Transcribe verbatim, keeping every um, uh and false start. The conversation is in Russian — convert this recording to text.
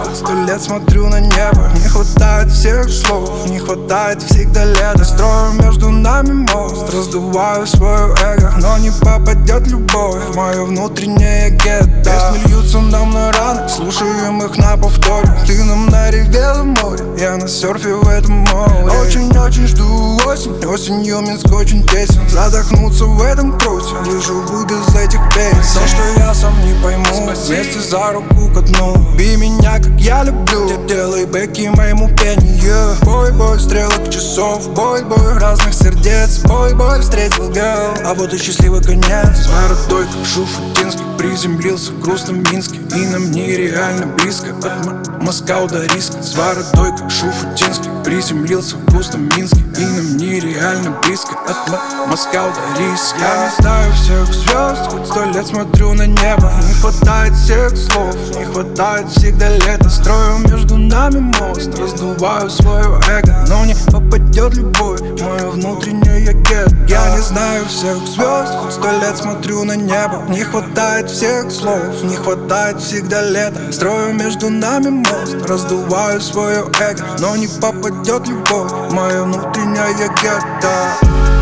Хоть сто лет смотрю на небо. Не хватает всех слов, не хватает всегда лета. Строю между нами мост, раздуваю свое эго. Но не попадет любовь в мое внутреннее гетто. Песни льются нам на раны, слушаем их на повторе. Ты нам на реве море, я на серфе в этом море. Очень-очень жду осень, осенью Минск очень тесен. Задохнуться в этом круте, выживу без этих песен. То, что я сам не пойму, вместе за руку ко дну. Люби меня, как я люблю, делай бэки моему пению. Бой-бой стрелок часов, бой-бой разных сердец. Бой-бой встретил гал, а вот и счастливый конец. С бородой, как Шуфутинский, приземлился в грустном Минске. И нам нереально близко от М- Москвы до риска. С бородой, как Шуфутинский, приземлился в грустном Минске. И нам нереально близко от М- Москвы до риска. Я не знаю всех звезд, хоть сто лет смотрю на небо. Не хватает всех слов, не хватает всегда лета. Строю между нами мост, раздуваю свое эго. Но не попадет любовь в мое внутреннее гетто. Я не знаю всех звезд, хоть сто лет смотрю на небо. Не хватает всех слов, не хватает всегда лета. Строю между нами мост, раздуваю свое эго. Но не попадет любовь в мое внутреннее гетто.